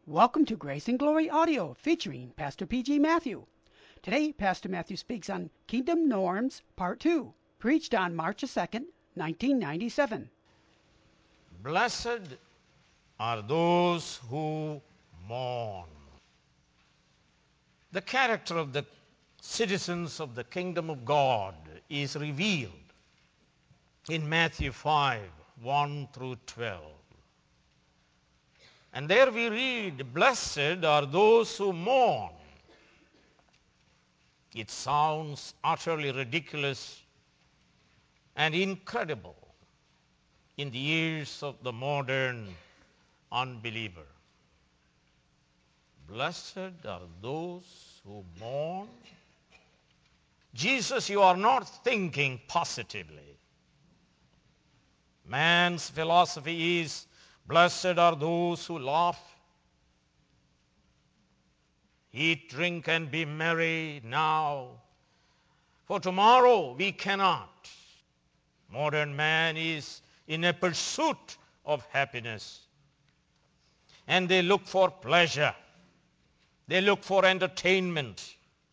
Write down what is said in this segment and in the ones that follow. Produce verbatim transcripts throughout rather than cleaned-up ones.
Welcome to Grace and Glory Audio featuring Pastor P G. Matthew. Today, Pastor Matthew speaks on Kingdom Norms, Part two, preached on March second, nineteen ninety-seven. Blessed are those who mourn. The character of the citizens of the kingdom of God is revealed in Matthew five, one through twelve. And there we read, blessed are those who mourn. It sounds utterly ridiculous and incredible in the ears of the modern unbeliever. Blessed are those who mourn. Jesus, you are not thinking positively. Man's philosophy is, blessed are those who laugh, eat, drink, and be merry now, for tomorrow we cannot. Modern man is in a pursuit of happiness, and they look for pleasure. They look for entertainment.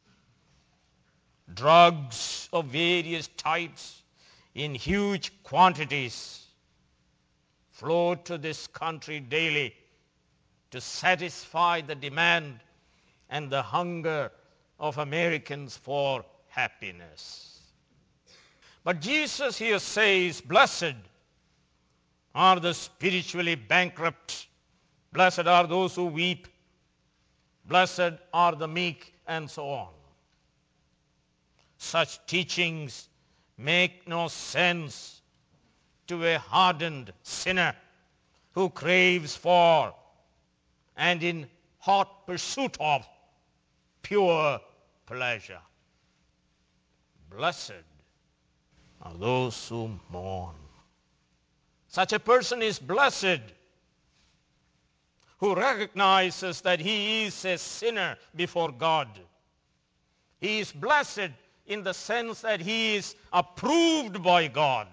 Drugs of various types in huge quantities flow to this country daily to satisfy the demand and the hunger of Americans for happiness. But Jesus here says, blessed are the spiritually bankrupt. Blessed are those who weep. Blessed are the meek, and so on. Such teachings make no sense to a hardened sinner who craves for and in hot pursuit of pure pleasure. Blessed are those who mourn. Such a person is blessed who recognizes that he is a sinner before God. He is blessed in the sense that he is approved by God.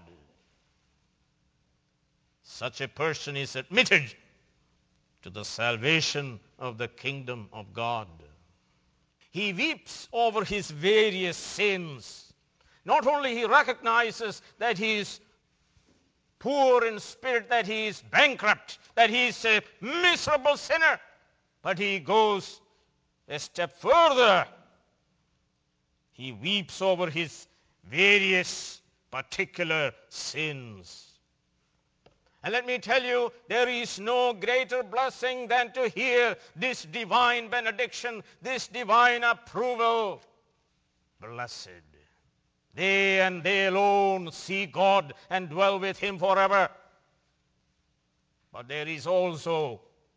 Such a person is admitted to the salvation of the kingdom of God. He weeps over his various sins. Not only he recognizes that he is poor in spirit, that he is bankrupt, that he is a miserable sinner, but he goes a step further. He weeps over his various particular sins. And let me tell you, there is no greater blessing than to hear this divine benediction, this divine approval. Blessed. They and they alone see God and dwell with him forever. But there is also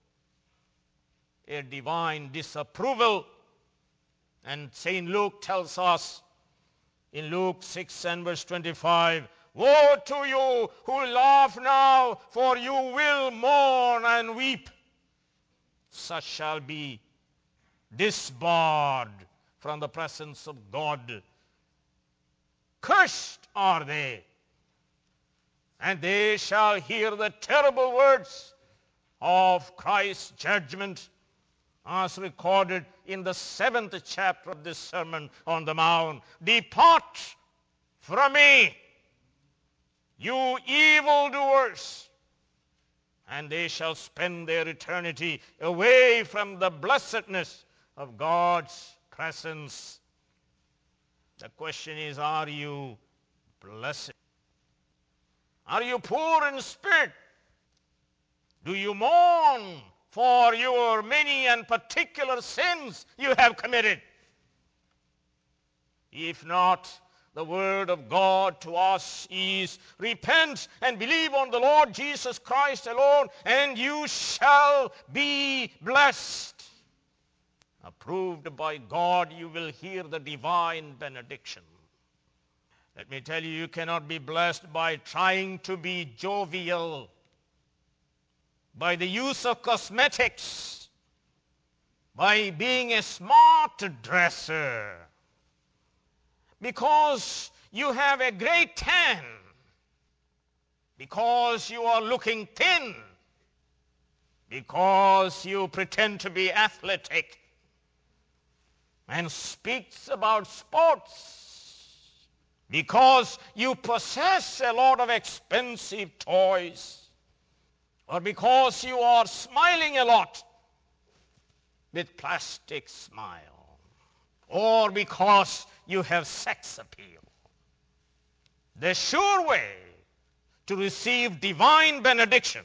a divine disapproval. And Saint Luke tells us in Luke six and verse twenty-five, woe to you who laugh now, for you will mourn and weep. Such shall be disbarred from the presence of God. Cursed are they, and they shall hear the terrible words of Christ's judgment as recorded in the seventh chapter of this Sermon on the Mount. Depart from me, you evildoers, and they shall spend their eternity away from the blessedness of God's presence. The question is, are you blessed? Are you poor in spirit? Do you mourn for your many and particular sins you have committed? If not, the word of God to us is, repent and believe on the Lord Jesus Christ alone, and you shall be blessed. Approved by God, you will hear the divine benediction. Let me tell you, you cannot be blessed by trying to be jovial, by the use of cosmetics, by being a smart dresser, because you have a great tan, because you are looking thin, because you pretend to be athletic and speaks about sports, because you possess a lot of expensive toys, or because you are smiling a lot with plastic smile, or because you have sex appeal. The sure way to receive divine benediction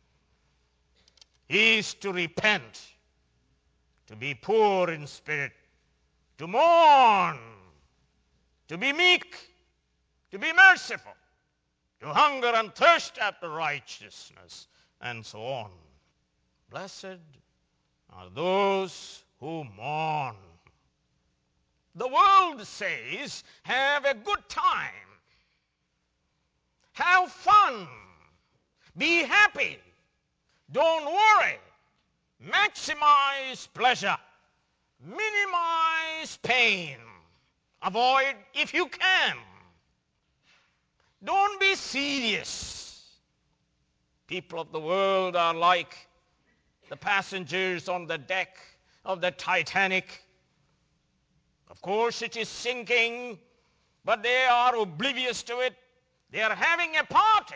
is to repent, to be poor in spirit, to mourn, to be meek, to be merciful, to hunger and thirst after righteousness, and so on. Blessed are those who mourn. The world says, have a good time, have fun, be happy, don't worry, maximize pleasure, minimize pain, avoid if you can. Don't be serious. People of the world are like the passengers on the deck of the Titanic. Of course, it is sinking, but they are oblivious to it. They are having a party.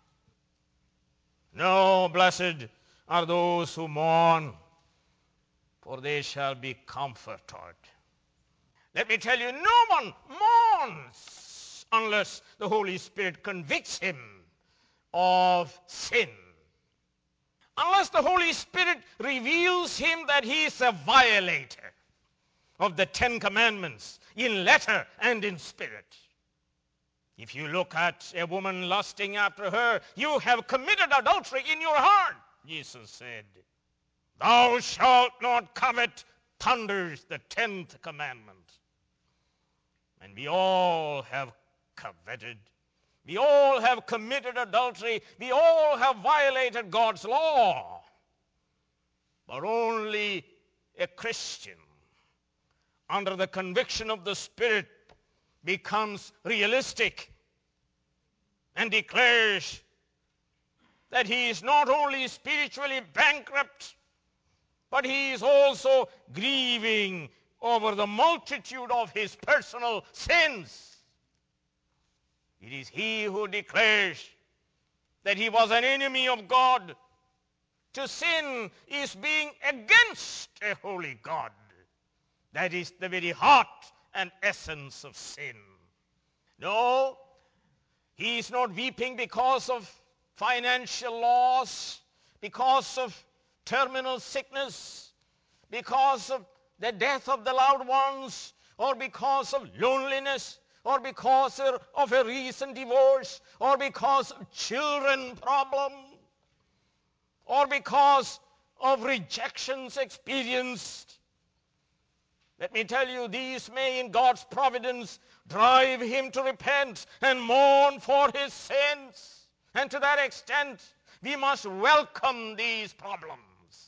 No, blessed are those who mourn, for they shall be comforted. Let me tell you, no one mourns unless the Holy Spirit convicts him of sin. Unless the Holy Spirit reveals him that he is a violator of the Ten Commandments in letter and in spirit. If you look at a woman lusting after her, you have committed adultery in your heart, Jesus said. Thou shalt not covet thunders the tenth commandment. And we all have coveted. We all have committed adultery. We all have violated God's law. But only a Christian, under the conviction of the Spirit, becomes realistic and declares that he is not only spiritually bankrupt, but he is also grieving over the multitude of his personal sins. It is he who declares that he was an enemy of God. To sin is being against a holy God. That is the very heart and essence of sin. No, he is not weeping because of financial loss, because of terminal sickness, because of the death of the loved ones, or because of loneliness, or because of a recent divorce, or because of children problem, or because of rejections experienced. Let me tell you, these may in God's providence drive him to repent and mourn for his sins. And to that extent, we must welcome these problems.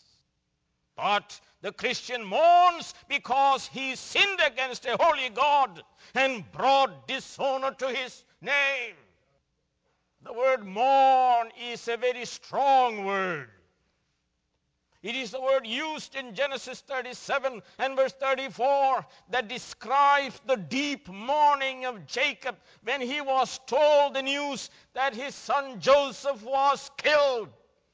But the Christian mourns because he sinned against a holy God and brought dishonor to his name. The word mourn is a very strong word. It is the word used in Genesis thirty-seven and verse thirty-four that describes the deep mourning of Jacob when he was told the news that his son Joseph was killed.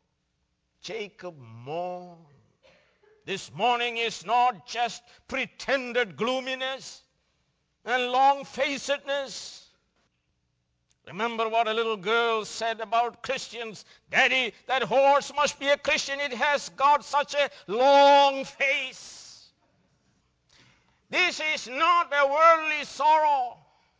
Jacob mourned. This mourning is not just pretended gloominess and long-facedness. Remember what a little girl said about Christians. Daddy, that horse must be a Christian. It has got such a long face. This is not a worldly sorrow,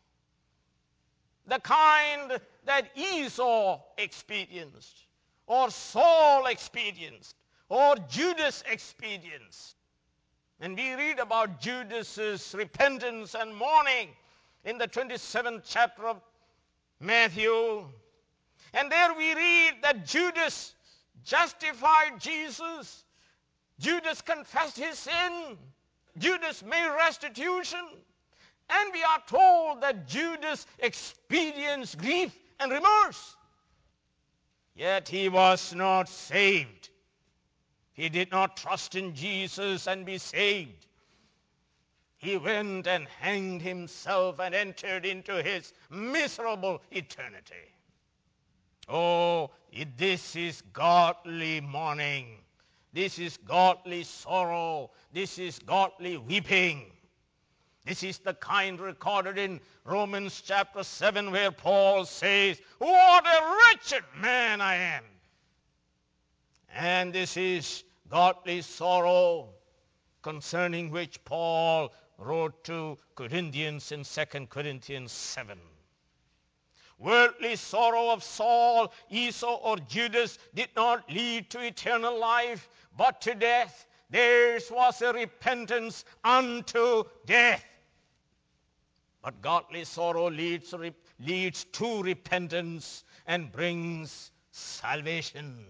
the kind that Esau experienced, or Saul experienced, or Judas experienced. And we read about Judas's repentance and mourning in the twenty-seventh chapter of Matthew. And there we read that Judas justified Jesus. Judas confessed his sin. Judas made restitution. And we are told that Judas experienced grief and remorse. Yet he was not saved. He did not trust in Jesus and be saved. He went and hanged himself and entered into his miserable eternity. Oh, this is godly mourning. This is godly sorrow. This is godly weeping. This is the kind recorded in Romans chapter seven, where Paul says, "What a wretched man I am." And this is godly sorrow, concerning which Paul wrote to Corinthians in Second Corinthians seven. Worldly sorrow of Saul, Esau, or Judas did not lead to eternal life, but to death. Theirs was a repentance unto death. But godly sorrow leads, leads to repentance and brings salvation.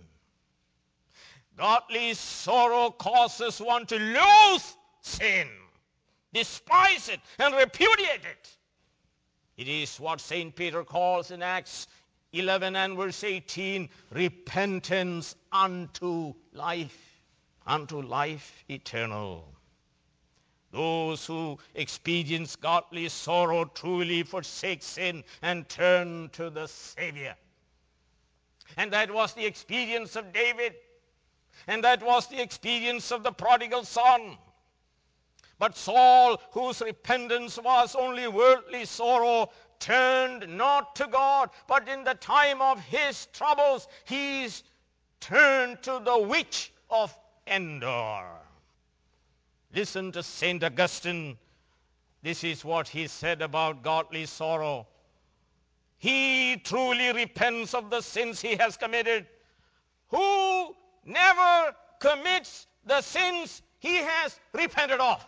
Godly sorrow causes one to loathe sin, despise it, and repudiate it. It is what Saint Peter calls in Acts eleven and verse eighteen, repentance unto life, unto life eternal. Those who experience godly sorrow truly forsake sin and turn to the Savior. And that was the experience of David. And that was the experience of the prodigal son. But Saul, whose repentance was only worldly sorrow, turned not to God, but in the time of his troubles, he turned to the witch of Endor. Listen to Saint Augustine. This is what he said about godly sorrow. He truly repents of the sins he has committed, who never commits the sins he has repented of.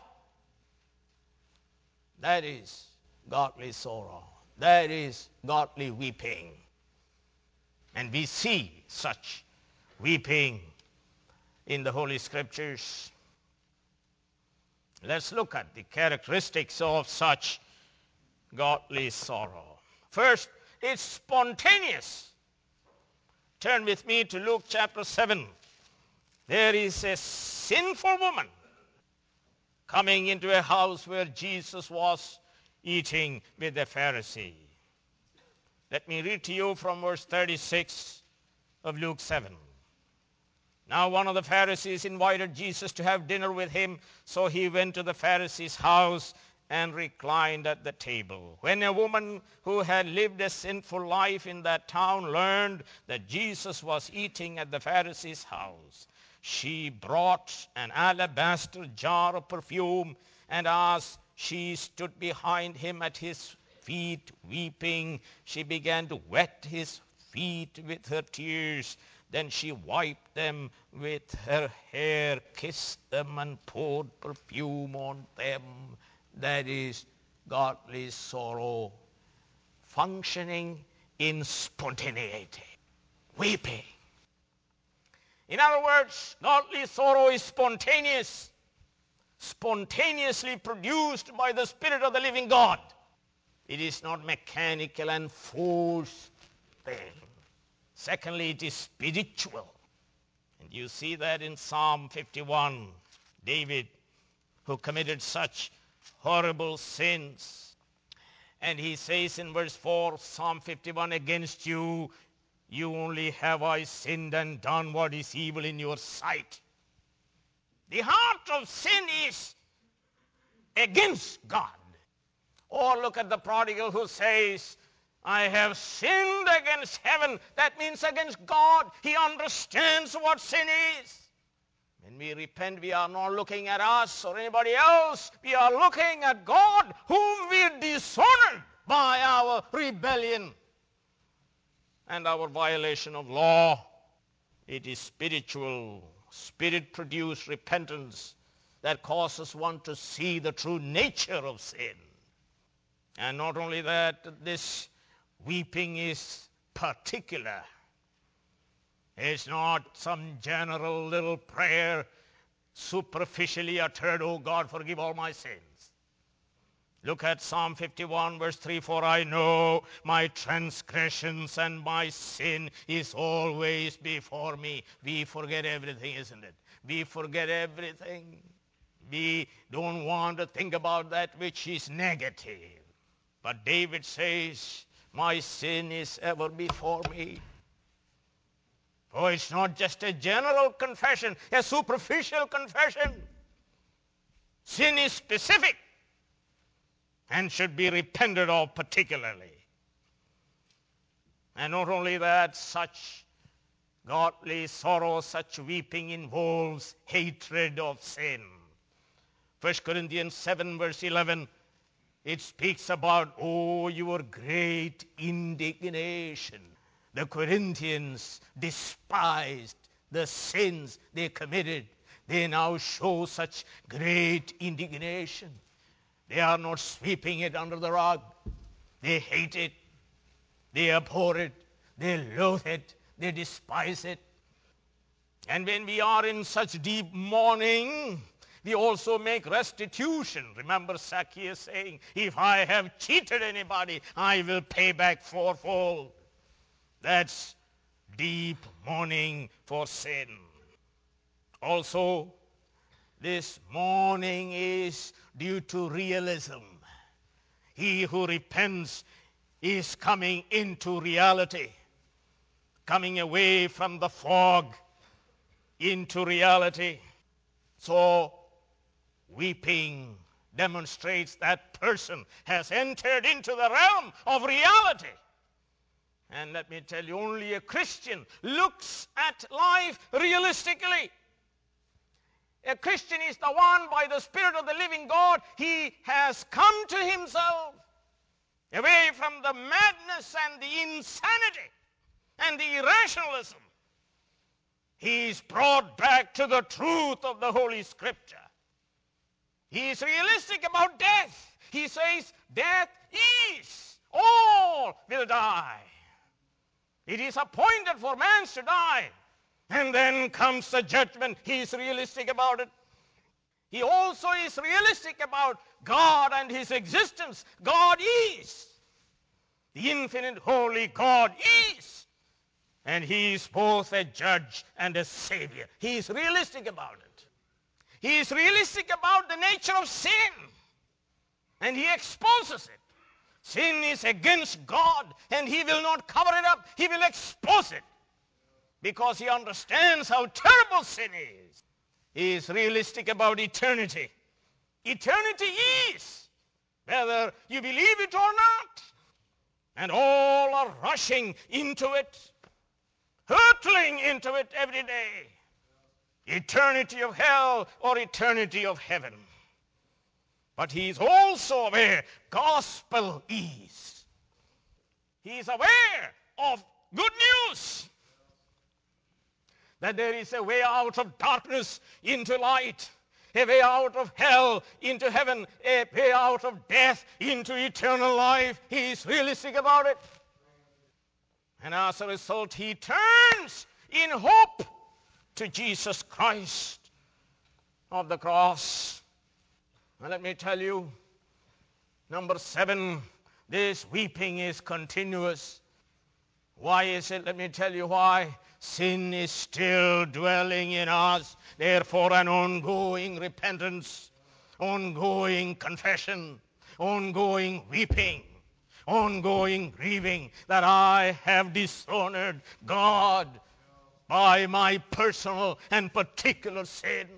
That is godly sorrow. That is godly weeping. And we see such weeping in the Holy Scriptures. Let's look at the characteristics of such godly sorrow. First, it's spontaneous. Turn with me to Luke chapter seven. There is a sinful woman coming into a house where Jesus was eating with a Pharisee. Let me read to you from verse thirty-six of Luke seven. Now one of the Pharisees invited Jesus to have dinner with him, so he went to the Pharisee's house and reclined at the table. When a woman who had lived a sinful life in that town learned that Jesus was eating at the Pharisee's house, she brought an alabaster jar of perfume, and as she stood behind him at his feet weeping, she began to wet his feet with her tears. Then she wiped them with her hair, kissed them, and poured perfume on them. That is godly sorrow functioning in spontaneity, weeping. In other words, godly sorrow is spontaneous, spontaneously produced by the Spirit of the living God. It is not mechanical and forced thing. Secondly, it is spiritual. And you see that in Psalm fifty-one, David, who committed such horrible sins. And he says in verse four, Psalm fifty-one, against you, you only have I sinned and done what is evil in your sight. The heart of sin is against God. Or look at the prodigal who says, I have sinned against heaven. That means against God. He understands what sin is. When we repent, we are not looking at us or anybody else. We are looking at God, whom we dishonored by our rebellion and our violation of law. It is spiritual, spirit-produced repentance that causes one to see the true nature of sin. And not only that, this weeping is particular. It's not some general little prayer superficially uttered, oh God, forgive all my sins. Look at Psalm fifty-one, verse three, for I know my transgressions and my sin is always before me. We forget everything, isn't it? We forget everything. We don't want to think about that which is negative. But David says, my sin is ever before me. Oh, it's not just a general confession, a superficial confession. Sin is specific and should be repented of particularly. And not only that, such godly sorrow, such weeping involves hatred of sin. First Corinthians seven, verse eleven, it speaks about, oh, your great indignation. The Corinthians despised the sins they committed. They now show such great indignation. They are not sweeping it under the rug. They hate it. They abhor it. They loathe it. They despise it. And when we are in such deep mourning, we also make restitution. Remember Zacchaeus saying, if I have cheated anybody, I will pay back fourfold. That's deep mourning for sin. Also, this mourning is due to realism. He who repents is coming into reality, coming away from the fog into reality. So, weeping demonstrates that person has entered into the realm of reality. And let me tell you, only a Christian looks at life realistically. A Christian is the one, by the Spirit of the living God, he has come to himself, away from the madness and the insanity and the irrationalism. He is brought back to the truth of the Holy Scripture. He is realistic about death. He says, death is, all will die. It is appointed for man to die. And then comes the judgment. He is realistic about it. He also is realistic about God and his existence. God is. The infinite holy God is. And he is both a judge and a savior. He is realistic about it. He is realistic about the nature of sin. And he exposes it. Sin is against God, and he will not cover it up. He will expose it. Because he understands how terrible sin is. He is realistic about eternity. Eternity is, whether you believe it or not. And all are rushing into it, hurtling into it every day. Eternity of hell or eternity of heaven. But he is also aware gospel is. He is aware of good news. That there is a way out of darkness into light. A way out of hell into heaven. A way out of death into eternal life. He is realistic about it. And as a result, he turns in hope to Jesus Christ of the cross. And let me tell you, number seven, this weeping is continuous. Why is it? Let me tell you why. Sin is still dwelling in us. Therefore, an ongoing repentance, ongoing confession, ongoing weeping, ongoing grieving that I have dishonored God by my personal and particular sin.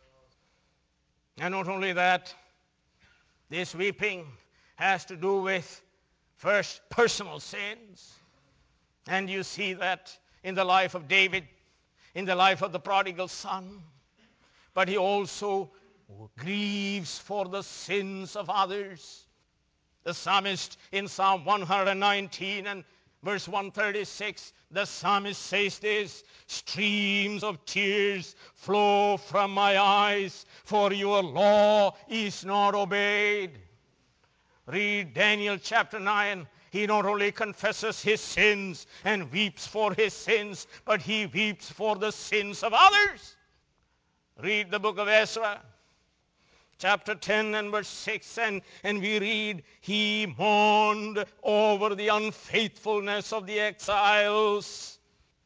And not only that, this weeping has to do with first personal sins. And you see that in the life of David, in the life of the prodigal son. But he also grieves for the sins of others. The psalmist in Psalm one nineteen and verse one thirty-six, the psalmist says this, streams of tears flow from my eyes, for your law is not obeyed. Read Daniel chapter nine. He not only confesses his sins and weeps for his sins, but he weeps for the sins of others. Read the book of Ezra. chapter ten and verse six, and, and we read, he mourned over the unfaithfulness of the exiles.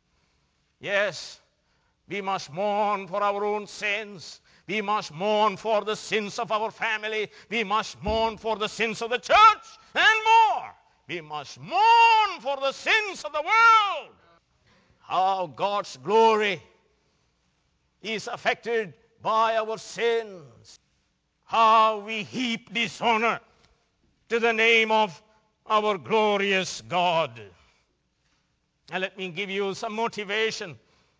Yes, we must mourn for our own sins. We must mourn for the sins of our family. We must mourn for the sins of the church and more. We must mourn for the sins of the world. How God's glory is affected by our sins. How we heap dishonor to the name of our glorious God. And let me give you some motivation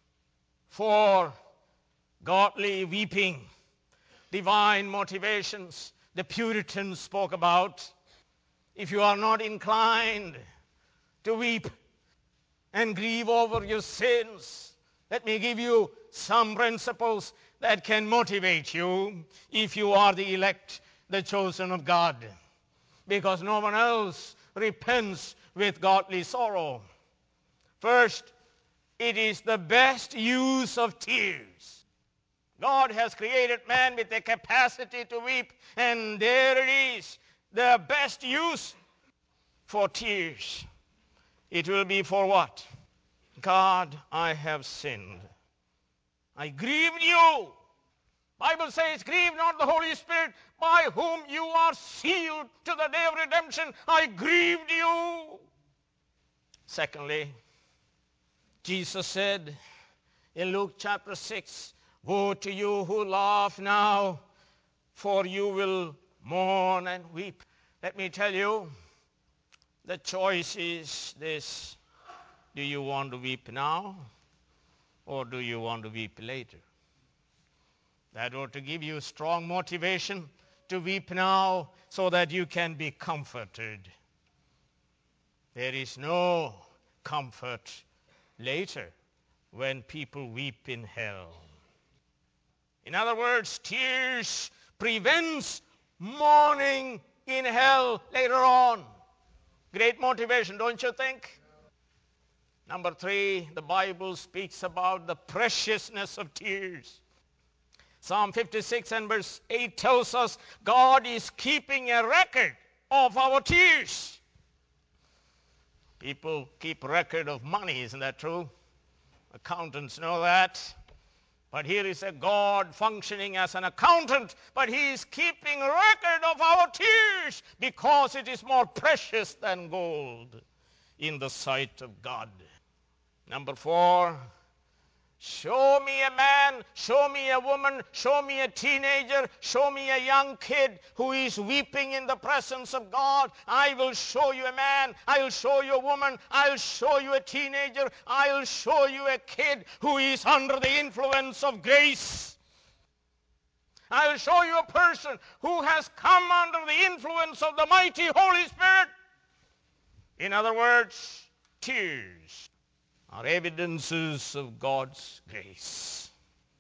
for godly weeping, divine motivations the Puritans spoke about. If you are not inclined to weep and grieve over your sins, let me give you some principles that can motivate you if you are the elect, the chosen of God, because no one else repents with godly sorrow. First, it is the best use of tears. God has created man with the capacity to weep, and there it is, the best use for tears. It will be for what? God, I have sinned. I grieved you. Bible says, grieve not the Holy Spirit, by whom you are sealed to the day of redemption. I grieved you. Secondly, Jesus said in Luke chapter six, woe to you who laugh now, for you will mourn and weep. Let me tell you, the choice is this. Do you want to weep now, or do you want to weep later? That ought to give you strong motivation to weep now so that you can be comforted. There is no comfort later when people weep in hell. In other words, tears prevents mourning in hell later on. Great motivation, don't you think? Number three, the Bible speaks about the preciousness of tears. Psalm fifty-six and verse eight tells us God is keeping a record of our tears. People keep record of money, isn't that true? Accountants know that. But here is a God functioning as an accountant, but he is keeping record of our tears because it is more precious than gold in the sight of God. Number four, show me a man, show me a woman, show me a teenager, show me a young kid who is weeping in the presence of God. I will show you a man, I will show you a woman, I will show you a teenager, I will show you a kid who is under the influence of grace. I will show you a person who has come under the influence of the mighty Holy Spirit. In other words, tears are evidences of God's grace.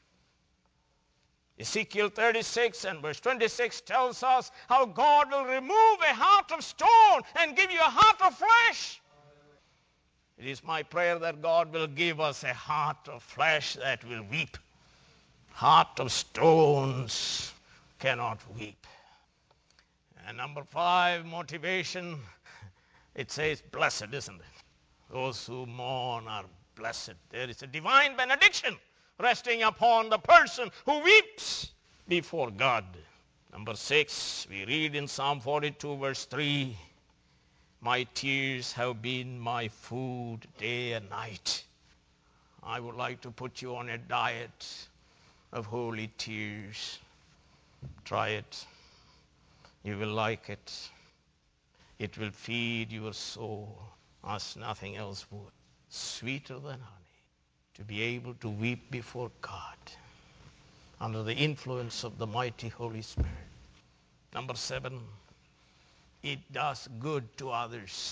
Ezekiel thirty-six and verse twenty-six tells us how God will remove a heart of stone and give you a heart of flesh. It is my prayer that God will give us a heart of flesh that will weep. Heart of stones cannot weep. And number five, motivation, it says blessed, isn't it? Those who mourn are blessed. There is a divine benediction resting upon the person who weeps before God. Number six, we read in Psalm forty-two verse three, my tears have been my food day and night. I would like to put you on a diet of holy tears. Try it. You will like it. It will feed your soul as nothing else would. Sweeter than honey, to be able to weep before God under the influence of the mighty Holy Spirit. Number seven, it does good to others.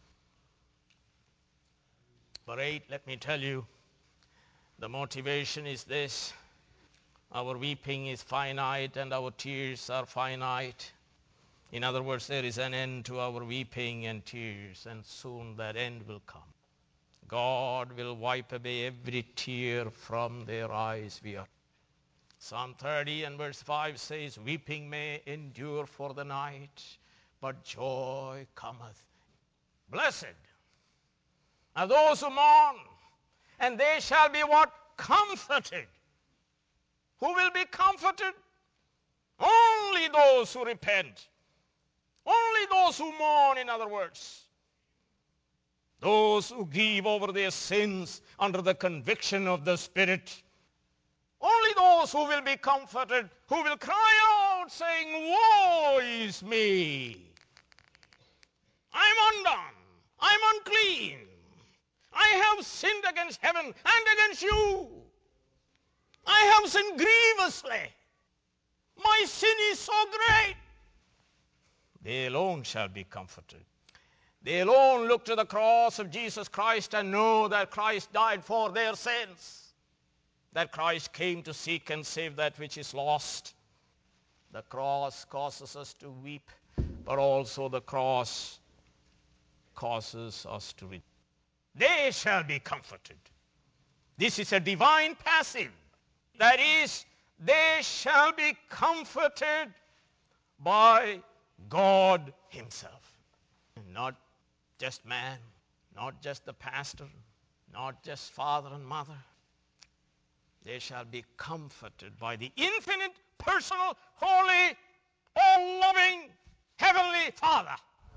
Number eight, let me tell you, the motivation is this. Our weeping is finite and our tears are finite. In other words, there is an end to our weeping and tears, and soon that end will come. God will wipe away every tear from their eyes. We are. Psalm thirty and verse five says, weeping may endure for the night, but joy cometh. Blessed are those who mourn, and they shall be what? Comforted. Who will be comforted? Only those who repent. Only those who mourn, in other words. Those who grieve over their sins under the conviction of the Spirit. Only those who will be comforted, who will cry out saying, woe is me. I'm undone. I'm unclean. I have sinned against heaven and against you. I have sinned grievously. My sin is so great. They alone shall be comforted. They alone look to the cross of Jesus Christ and know that Christ died for their sins. That Christ came to seek and save that which is lost. The cross causes us to weep, but also the cross causes us to rejoice. They shall be comforted. This is a divine passive. That is, they shall be comforted by God himself. Not just man, not just the pastor, not just father and mother. They shall be comforted by the infinite, personal, holy, all-loving, heavenly Father.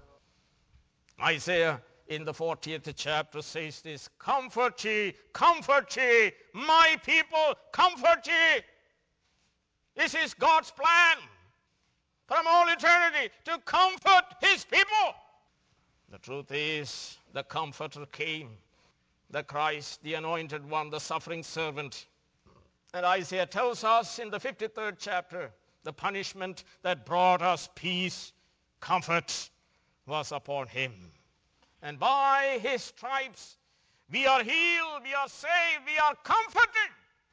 Isaiah in the fortieth chapter says this, comfort ye, comfort ye, my people, comfort ye. This is God's plan from all eternity to comfort his people. The truth is, the Comforter came, the Christ, the Anointed One, the suffering servant. And Isaiah tells us in the fifty-third chapter, the punishment that brought us peace, comfort, was upon him. And by his stripes we are healed, we are saved, we are comforted.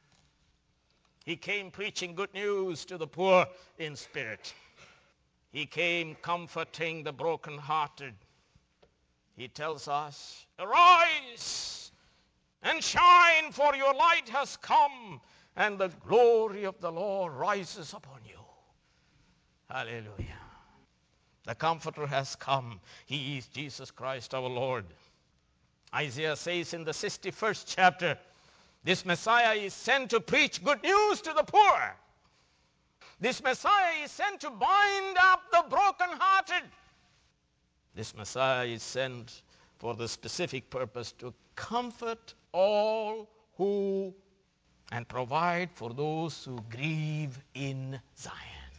He came preaching good news to the poor in spirit. He came comforting the brokenhearted. He tells us, arise and shine, for your light has come, and the glory of the Lord rises upon you. Hallelujah. The Comforter has come. He is Jesus Christ our Lord. Isaiah says in the sixty-first chapter, this Messiah is sent to preach good news to the poor. This Messiah is sent to bind up the brokenhearted. This Messiah is sent for the specific purpose to comfort all who and provide for those who grieve in Zion.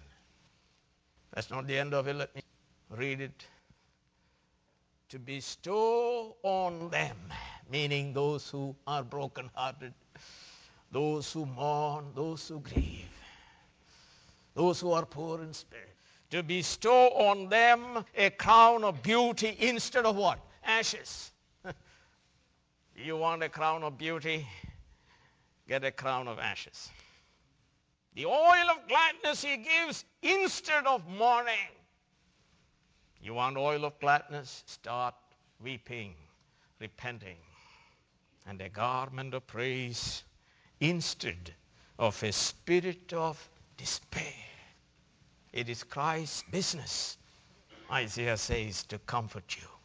That's not the end of it. Let me read it. To bestow on them, meaning those who are brokenhearted, those who mourn, those who grieve, those who are poor in spirit, to bestow on them a crown of beauty instead of what? Ashes. You want a crown of beauty? Get a crown of ashes. The oil of gladness he gives instead of mourning. You want oil of gladness? Start weeping, repenting. And a garment of praise instead of a spirit of despair. It is Christ's business, Isaiah says, to comfort you.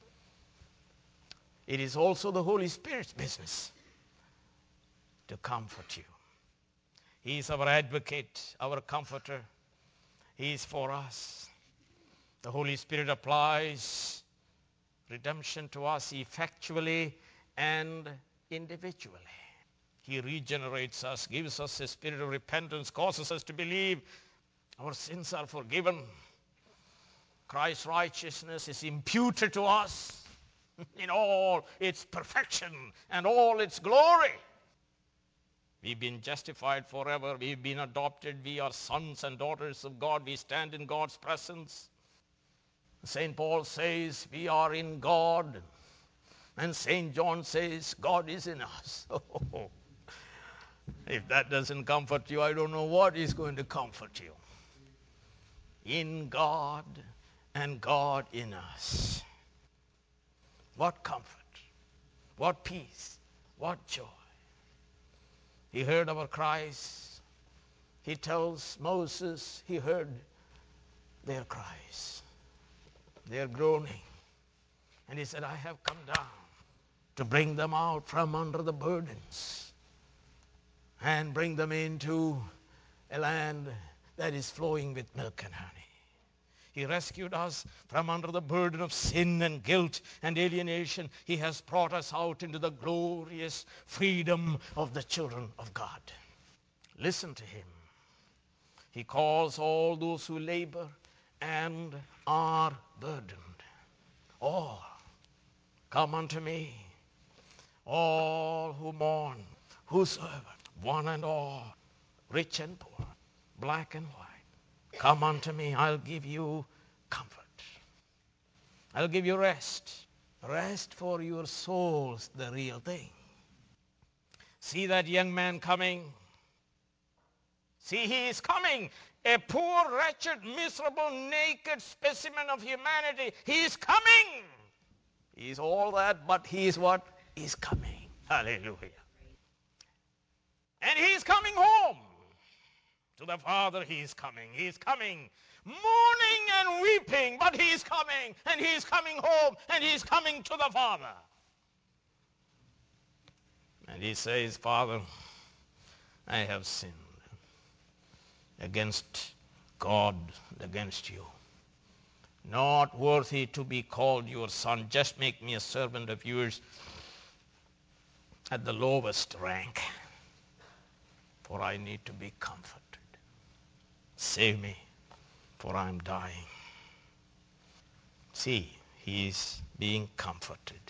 It is also the Holy Spirit's business to comfort you. He is our advocate, our comforter. He is for us. The Holy Spirit applies redemption to us effectually and individually. He regenerates us, gives us a spirit of repentance, causes us to believe our sins are forgiven. Christ's righteousness is imputed to us in all its perfection and all its glory. We've been justified forever. We've been adopted. We are sons and daughters of God. We stand in God's presence. Saint Paul says we are in God. And Saint John says God is in us. If that doesn't comfort you, I don't know what is going to comfort you. In God and God in us. What comfort, what peace, what joy. He heard our cries he tells Moses he heard their cries, their groaning. And he said, I have come down to bring them out from under the burdens and bring them into a land that is flowing with milk and honey. He rescued us from under the burden of sin and guilt and alienation. He has brought us out into the glorious freedom of the children of God. Listen to him. He calls all those who labor and are burdened. All, come unto me, all who mourn, whosoever, one and all, rich and poor, black and white. Come unto me, I'll give you comfort. I'll give you rest. Rest for your souls, the real thing. See that young man coming? See, he is coming. A poor, wretched, miserable, naked specimen of humanity. He is coming. He is all that, but he is what? He is coming. Hallelujah. And he is coming home. To the Father he is coming. He is coming. Mourning and weeping, but he is coming. And he is coming home. And he is coming to the Father. And he says, Father, I have sinned against God and against you. Not worthy to be called your son. Just make me a servant of yours at the lowest rank. For I need to be comforted. Save me, for I am dying. See, he is being comforted.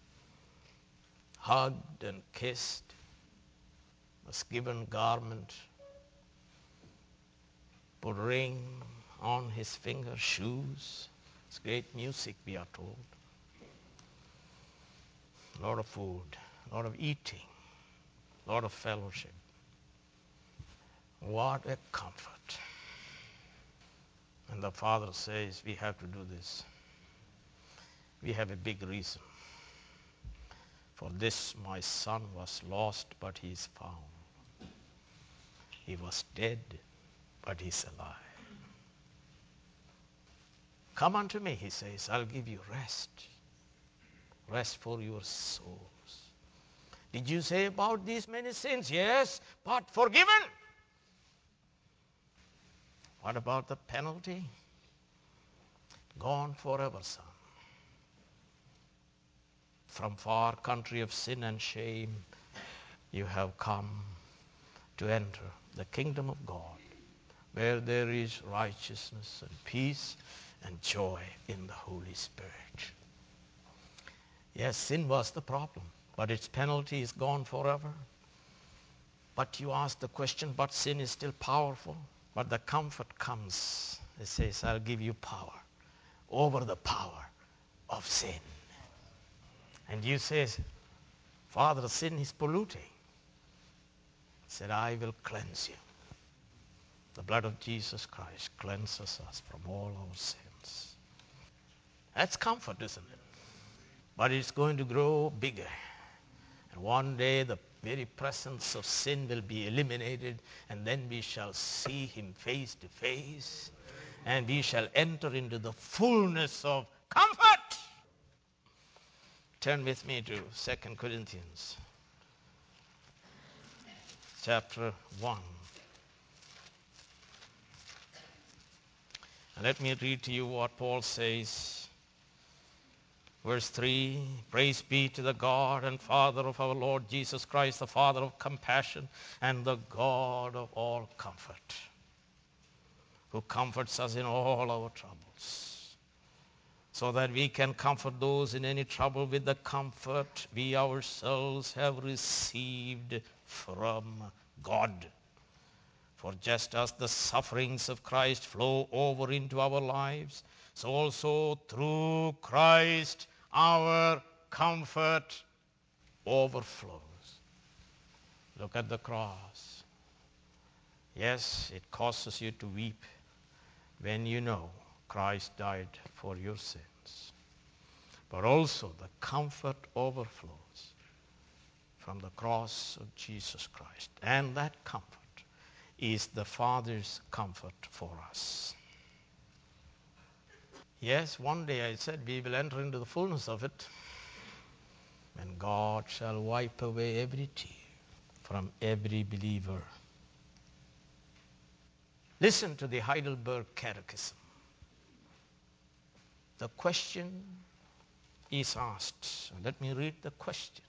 Hugged and kissed. Was given garment. Put ring on his finger, shoes. It's great music, we are told. A lot of food, a lot of eating, a lot of fellowship. What a comfort. And the Father says, we have to do this. We have a big reason. For this my son was lost, but he is found. He was dead, but he's alive. Come unto me, he says, I'll give you rest. Rest for your souls. Did you say about these many sins? Yes, but forgiven. What about the penalty? Gone forever, son. From far country of sin and shame, you have come to enter the kingdom of God, where there is righteousness and peace and joy in the Holy Spirit. Yes, sin was the problem, but its penalty is gone forever. But you ask the question, but sin is still powerful. But the comfort comes. It says, I'll give you power over the power of sin. And you say, Father, sin is polluting. He said, I will cleanse you. The blood of Jesus Christ cleanses us from all our sins. That's comfort, isn't it? But it's going to grow bigger. And one day the very presence of sin will be eliminated, and then we shall see him face to face, and we shall enter into the fullness of comfort. Turn with me to Second Corinthians chapter one. And let me read to you what Paul says. Verse three, praise be to the God and Father of our Lord Jesus Christ, the Father of compassion and the God of all comfort, who comforts us in all our troubles, so that we can comfort those in any trouble with the comfort we ourselves have received from God. For just as the sufferings of Christ flow over into our lives, so also through Christ our comfort overflows. Look at the cross. Yes, it causes you to weep when you know Christ died for your sins. But also the comfort overflows from the cross of Jesus Christ. And that comfort is the Father's comfort for us. Yes, one day I said we will enter into the fullness of it, and God shall wipe away every tear from every believer. Listen to the Heidelberg Catechism. The question is asked. Let me read the question.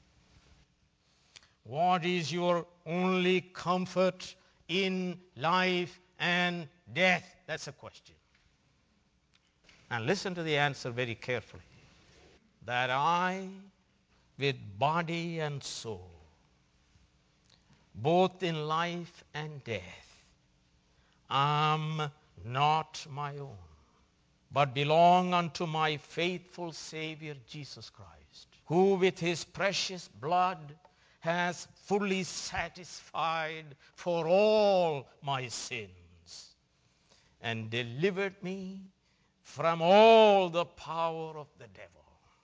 What is your only comfort in life and death? That's a question. And listen to the answer very carefully. That I, with body and soul, both in life and death, am not my own, but belong unto my faithful Savior Jesus Christ, who with his precious blood has fully satisfied for all my sins and delivered me from all the power of the devil,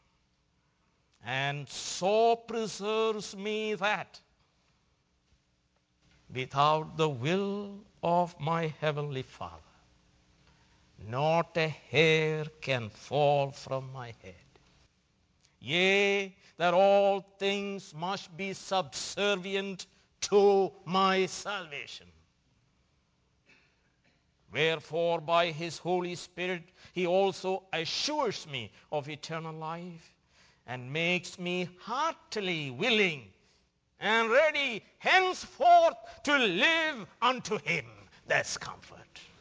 and so preserves me that without the will of my heavenly Father, not a hair can fall from my head. Yea, that all things must be subservient to my salvation. Wherefore, by his Holy Spirit, he also assures me of eternal life and makes me heartily willing and ready henceforth to live unto him. That's comfort.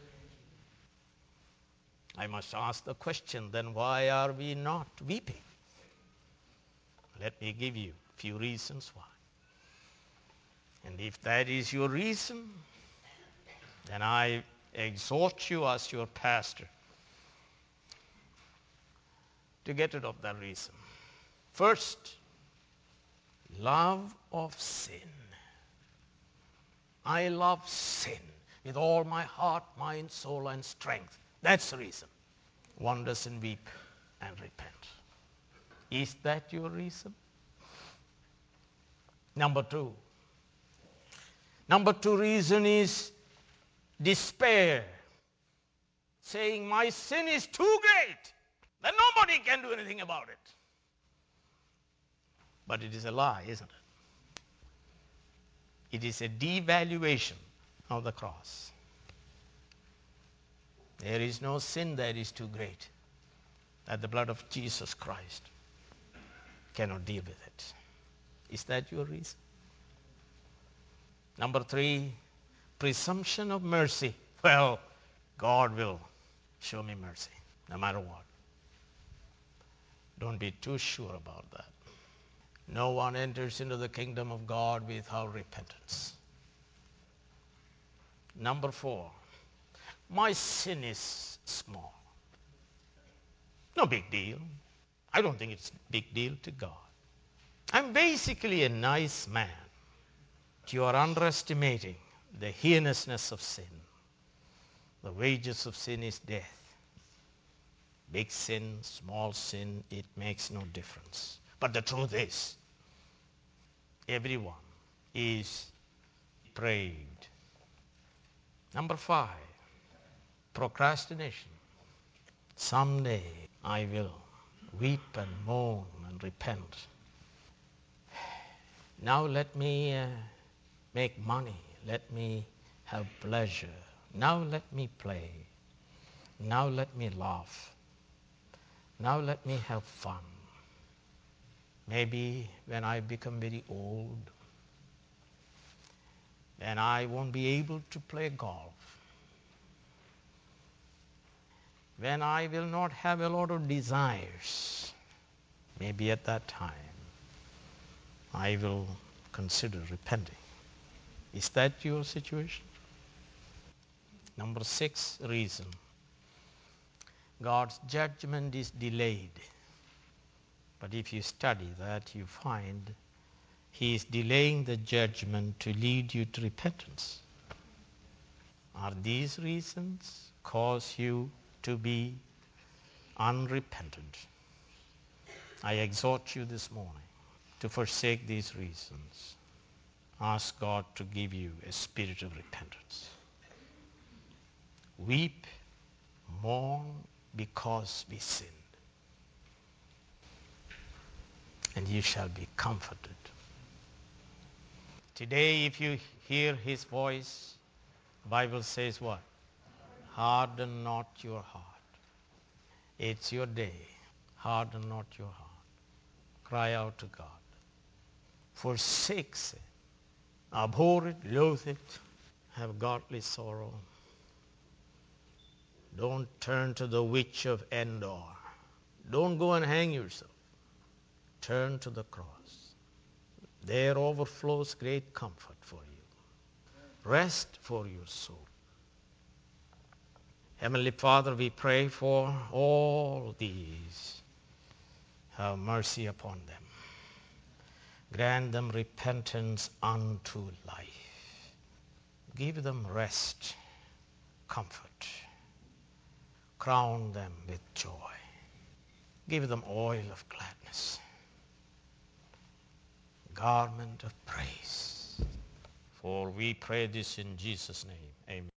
I must ask the question, then why are we not weeping? Let me give you a few reasons why. And if that is your reason, then I exhort you as your pastor to get rid of that reason. First, love of sin. I love sin with all my heart, mind, soul, and strength. That's the reason. One doesn't weep and repent. Is that your reason? Number two. Number two reason is despair. Saying my sin is too great, that nobody can do anything about it. But it is a lie, isn't it? It is a devaluation of the cross. There is no sin that is too great that the blood of Jesus Christ cannot deal with it. Is that your reason? Number three, presumption of mercy. Well, God will show me mercy no matter what. Don't be too sure about that. No one enters into the kingdom of God without repentance. Number four, my sin is small. No big deal. I don't think it's a big deal to God. I'm basically a nice man. You are underestimating the heinousness of sin. The wages of sin is death. Big sin, small sin, it makes no difference. But the truth is, everyone is depraved. Number five, procrastination. Someday I will weep and moan and repent. Now let me uh, make money. Let me have pleasure. Now let me play. Now let me laugh. Now let me have fun. Maybe when I become very old, then I won't be able to play golf. When I will not have a lot of desires, maybe at that time, I will consider repenting. Is that your situation? Number six reason. God's judgment is delayed. But if you study that, you find he is delaying the judgment to lead you to repentance. Are these reasons cause you to be unrepentant? I exhort you this morning to forsake these reasons Ask God to give you a spirit of repentance. Weep, mourn because we sinned, and you shall be comforted. Today, if you hear his voice, the Bible says what? Harden not your heart. It's your day. Harden not your heart. Cry out to God. Forsake sin. Abhor it, loathe it. Have godly sorrow. Don't turn to the witch of Endor. Don't go and hang yourself. Turn to the cross. There overflows great comfort for you. Rest for your soul. Heavenly Father, we pray for all these. Have mercy upon them. Grant them repentance unto life. Give them rest, comfort. Crown them with joy. Give them oil of gladness, garment of praise. For we pray this in Jesus' name. Amen.